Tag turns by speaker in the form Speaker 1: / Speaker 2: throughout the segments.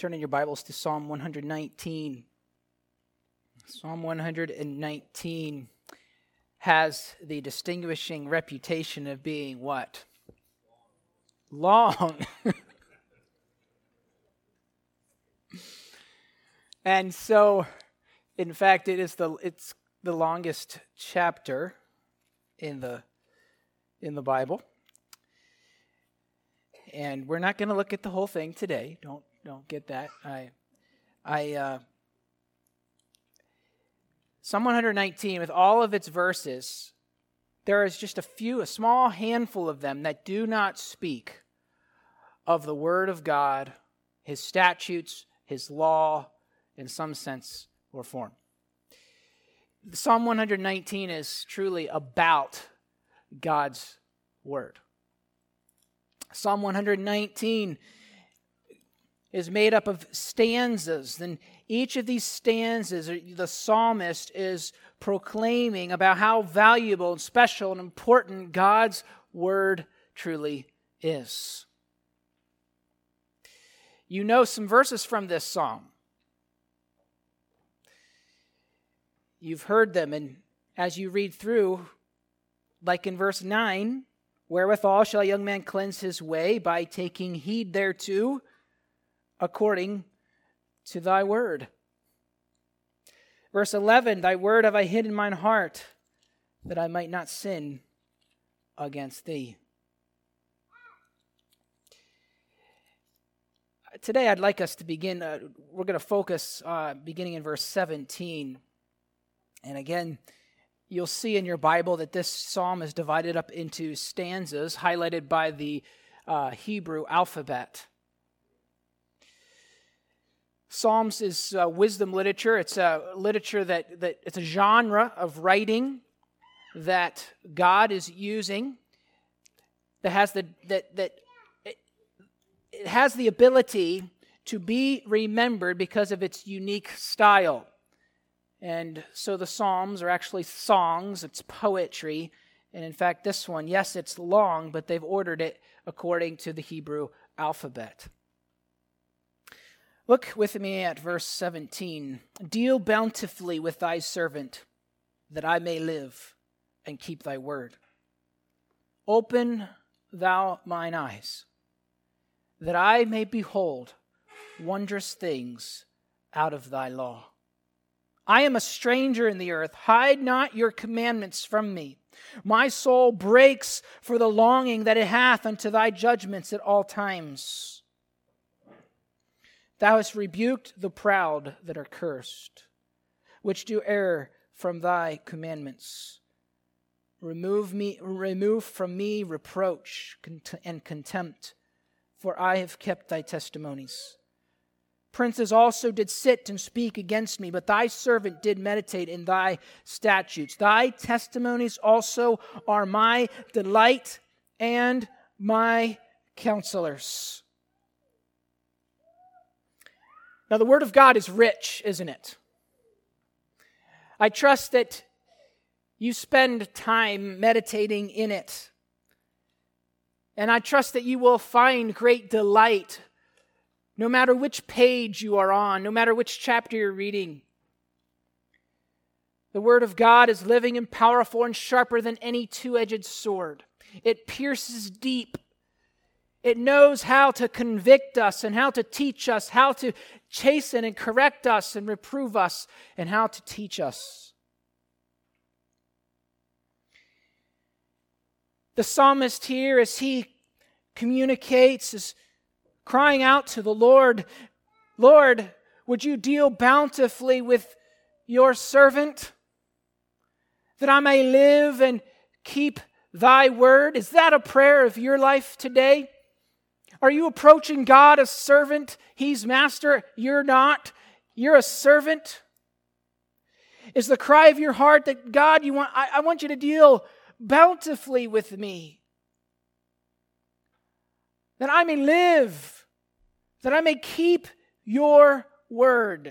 Speaker 1: Turn in your Bibles to Psalm 119. Psalm 119 has the distinguishing reputation of being what? Long. And so, in fact, it's the longest chapter in the Bible. And we're not going to look at the whole thing today. Don't get that. Psalm 119, with all of its verses, there is just a small handful of them that do not speak of the Word of God, His statutes, His law, in some sense or form. Psalm 119 is truly about God's Word. Psalm 119 is made up of stanzas. And each of these stanzas, the psalmist is proclaiming about how valuable and special and important God's Word truly is. You know some verses from this psalm. You've heard them, and as you read through, like in verse 9, wherewithal shall a young man cleanse his way? By taking heed thereto, according to thy word. Verse 11, thy word have I hid in mine heart, that I might not sin against thee. Today I'd like us to begin, we're going to focus beginning in verse 17. And again, you'll see in your Bible that this psalm is divided up into stanzas highlighted by the Hebrew alphabet. Psalms is wisdom literature. It's a literature that it's a genre of writing that God is using that has it has the ability to be remembered because of its unique style. And so the Psalms are actually songs, it's poetry. And in fact, this one, yes, it's long, but they've ordered it according to the Hebrew alphabet. Look with me at verse 17. Deal bountifully with thy servant, that I may live and keep thy word. Open thou mine eyes, that I may behold wondrous things out of thy law. I am a stranger in the earth. Hide not your commandments from me. My soul breaks for the longing that it hath unto thy judgments at all times. Thou hast rebuked the proud that are cursed, which do err from thy commandments. Remove from me reproach and contempt, for I have kept thy testimonies. Princes also did sit and speak against me, but thy servant did meditate in thy statutes. Thy testimonies also are my delight and my counselors. Now, the Word of God is rich, isn't it? I trust that you spend time meditating in it. And I trust that you will find great delight no matter which page you are on, no matter which chapter you're reading. The Word of God is living and powerful and sharper than any two-edged sword. It pierces deep. It knows how to convict us and how to teach us, how to chasten and correct us and reprove us, and how to teach us. The psalmist here, as he communicates, is crying out to the Lord, Lord, would you deal bountifully with your servant, that I may live and keep thy word? Is that a prayer of your life today? Are you approaching God as servant? He's master. You're not. You're a servant. Is the cry of your heart that God, I want you to deal bountifully with me, that I may live, that I may keep your word?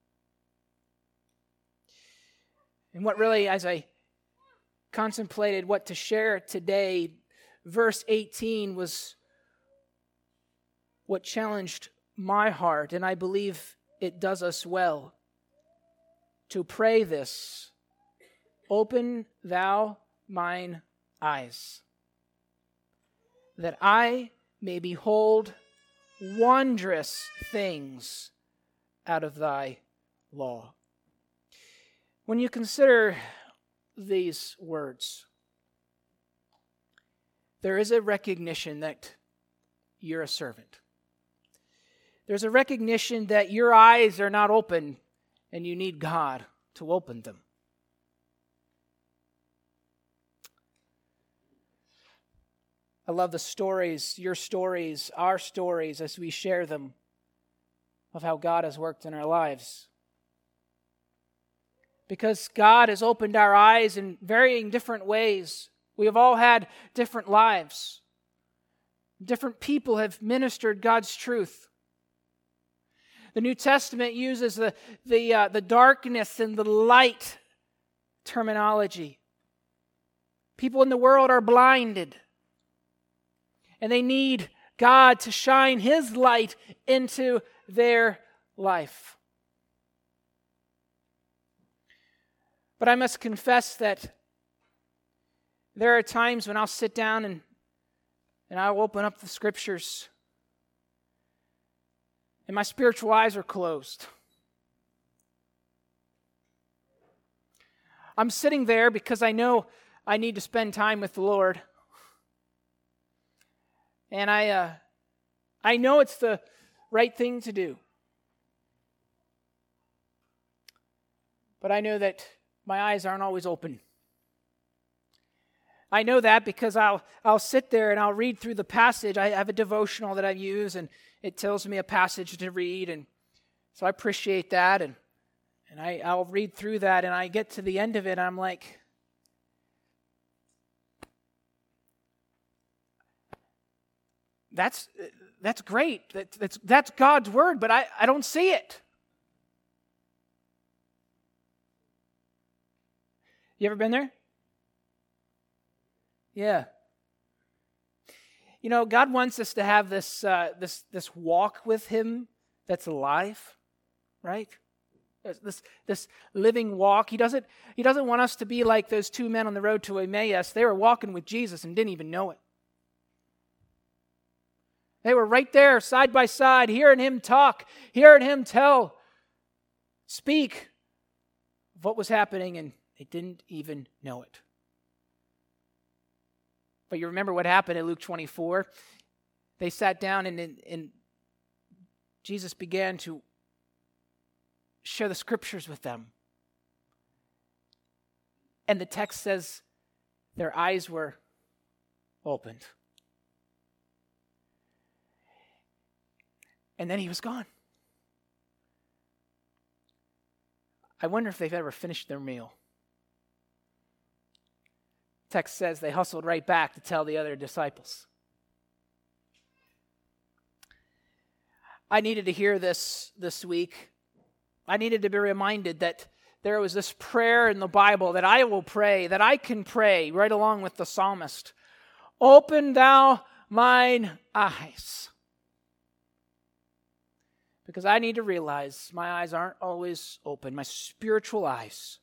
Speaker 1: And what really, as I contemplated what to share today, verse 18 was what challenged my heart, and I believe it does us well, to pray this: open thou mine eyes, that I may behold wondrous things out of thy law. When you consider these words, there is a recognition that you're a servant. There's a recognition that your eyes are not open and you need God to open them. I love the stories, your stories, our stories, as we share them, of how God has worked in our lives. Because God has opened our eyes in varying different ways. We have all had different lives. Different people have ministered God's truth. The New Testament uses the darkness and the light terminology. People in the world are blinded, and they need God to shine His light into their life. But I must confess that there are times when I'll sit down and I'll open up the Scriptures and my spiritual eyes are closed. I'm sitting there because I know I need to spend time with the Lord. And I know it's the right thing to do. But I know that my eyes aren't always open. I know that because I'll sit there and I'll read through the passage. I have a devotional that I use, and it tells me a passage to read, and so I appreciate that, and I'll read through that, and I get to the end of it, and I'm like, that's great. That's God's word, but I don't see it. You ever been there? Yeah. You know, God wants us to have this walk with Him that's alive, right? This living walk. He doesn't want us to be like those two men on the road to Emmaus. They were walking with Jesus and didn't even know it. They were right there, side by side, hearing Him talk, hearing Him speak of what was happening, and they didn't even know it. But you remember what happened in Luke 24? They sat down and Jesus began to share the Scriptures with them. And the text says their eyes were opened. And then He was gone. I wonder if they've ever finished their meal. Text says they hustled right back to tell the other disciples. I needed to hear this week. I needed to be reminded that there was this prayer in the Bible that I will pray, that I can pray right along with the psalmist. Open thou mine eyes. Because I need to realize my eyes aren't always open, my spiritual eyes.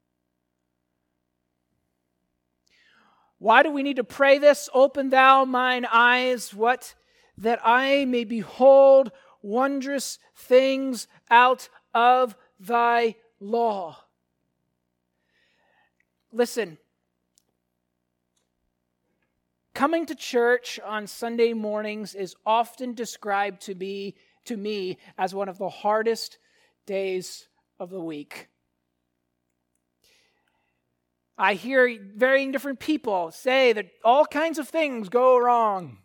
Speaker 1: Why do we need to pray this? Open thou mine eyes, what? That I may behold wondrous things out of thy law. Listen, coming to church on Sunday mornings is often described to me as one of the hardest days of the week. I hear varying different people say that all kinds of things go wrong.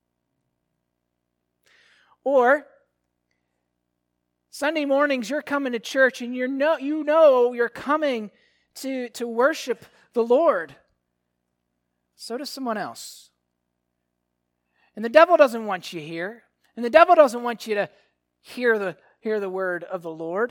Speaker 1: Or Sunday mornings you're coming to church and you know you're coming to worship the Lord. So does someone else. And the devil doesn't want you here. And the devil doesn't want you to hear the word of the Lord.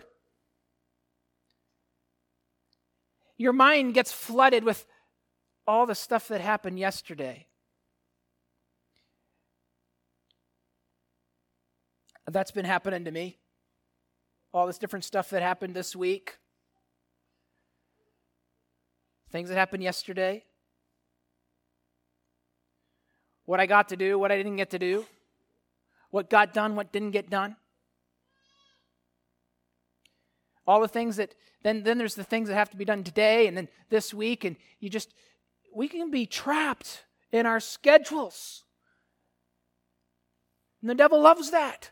Speaker 1: Your mind gets flooded with all the stuff that happened yesterday. That's been happening to me. All this different stuff that happened this week. Things that happened yesterday. What I got to do, what I didn't get to do. What got done, what didn't get done. All the things that, then there's the things that have to be done today and then this week. And we can be trapped in our schedules. And the devil loves that.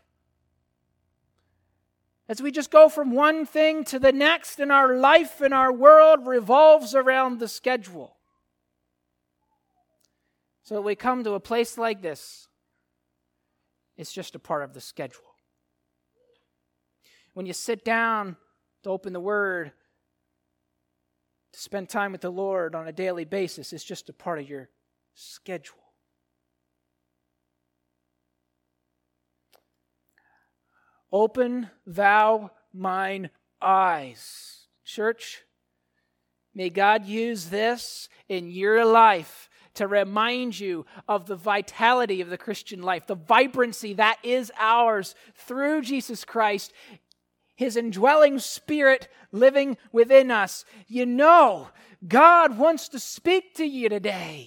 Speaker 1: As we just go from one thing to the next, and our life and our world revolves around the schedule. So we come to a place like this, it's just a part of the schedule. When you sit down to open the Word, to spend time with the Lord on a daily basis, it's just a part of your schedule. Open thou mine eyes. Church, may God use this in your life to remind you of the vitality of the Christian life, the vibrancy that is ours through Jesus Christ, His indwelling Spirit living within us. You know, God wants to speak to you today.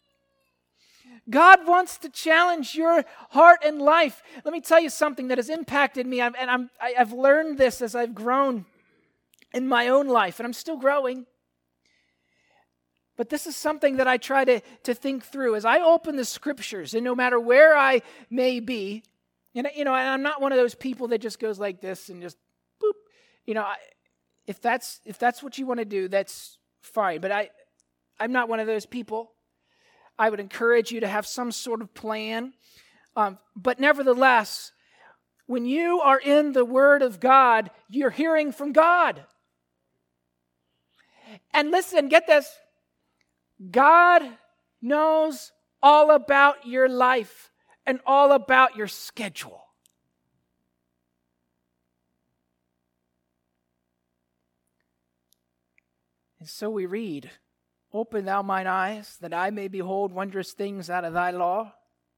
Speaker 1: God wants to challenge your heart and life. Let me tell you something that has impacted me, and I've learned this as I've grown in my own life, and I'm still growing. But this is something that I try to think through as I open the Scriptures, and no matter where I may be, and I'm not one of those people that just goes like this and just boop. If that's what you want to do, that's fine. But I'm not one of those people. I would encourage you to have some sort of plan. But nevertheless, when you are in the Word of God, you're hearing from God. And listen, get this. God knows all about your life and all about your schedule. And so we read, "Open thou mine eyes, that I may behold wondrous things out of thy law."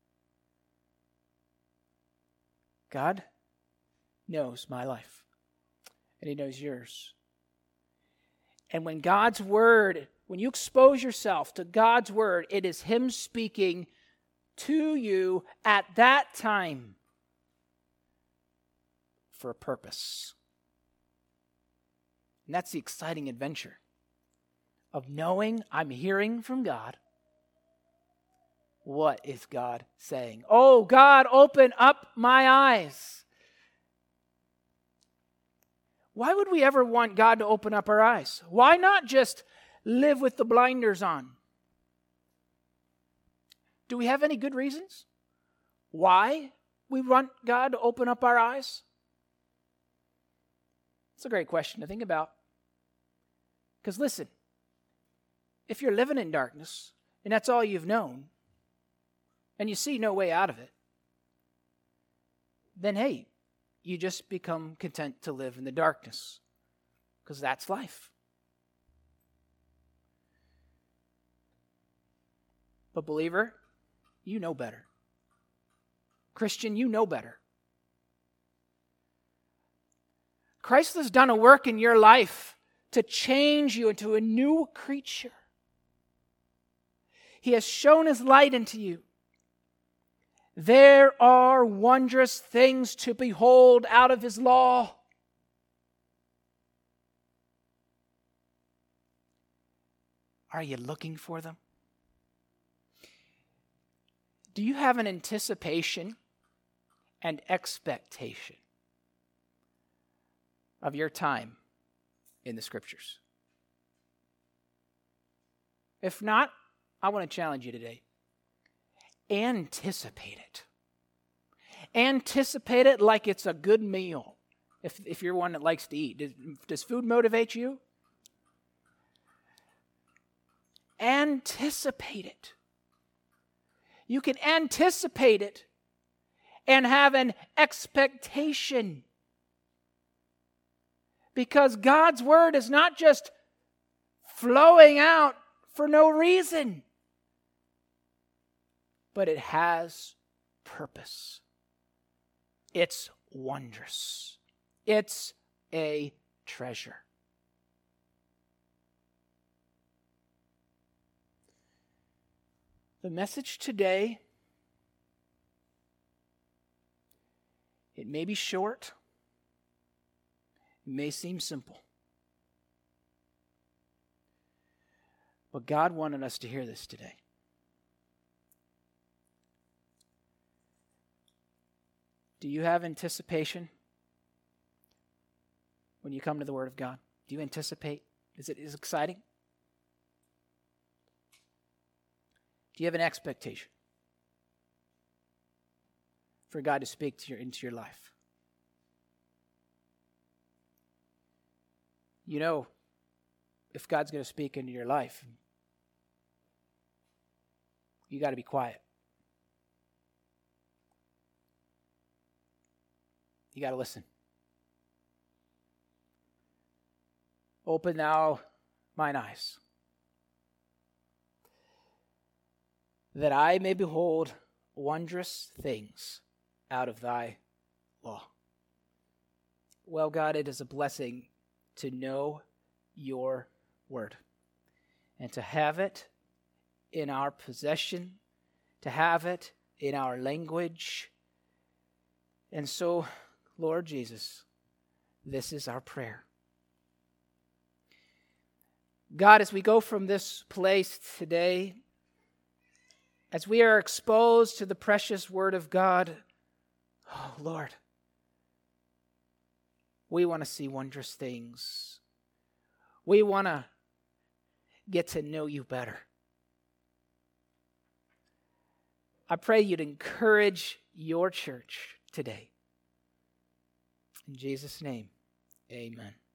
Speaker 1: God knows my life, and He knows yours. And when God's Word, when you expose yourself to God's Word, it is Him speaking to you at that time for a purpose. And that's the exciting adventure of knowing I'm hearing from God. What is God saying? Oh, God, open up my eyes. Why would we ever want God to open up our eyes? Why not just live with the blinders on? Do we have any good reasons why we want God to open up our eyes? It's a great question to think about. Because listen, if you're living in darkness and that's all you've known, and you see no way out of it, then hey, you just become content to live in the darkness, because that's life. But believer, you know better. Christian, you know better. Christ has done a work in your life to change you into a new creature. He has shown His light into you. There are wondrous things to behold out of His law. Are you looking for them? Do you have an anticipation and expectation of your time in the Scriptures? If not, I want to challenge you today. Anticipate it. Anticipate it like it's a good meal. If you're one that likes to eat. Does food motivate you? Anticipate it. You can anticipate it and have an expectation. Because God's Word is not just flowing out for no reason, but it has purpose. It's wondrous. It's a treasure. The message today, it may be short, it may seem simple, but God wanted us to hear this today. Do you have anticipation when you come to the Word of God? Do you anticipate? Is it exciting? Do you have an expectation for God to speak into your life? You know, if God's going to speak into your life, you got to be quiet. You got to listen. Open thou mine eyes, that I may behold wondrous things out of thy law. Well, God, it is a blessing to know your word and to have it in our possession, to have it in our language. And so, Lord Jesus, this is our prayer. God, as we go from this place today, as we are exposed to the precious Word of God, oh Lord, we want to see wondrous things. We want to get to know you better. I pray you'd encourage your church today. In Jesus' name, amen.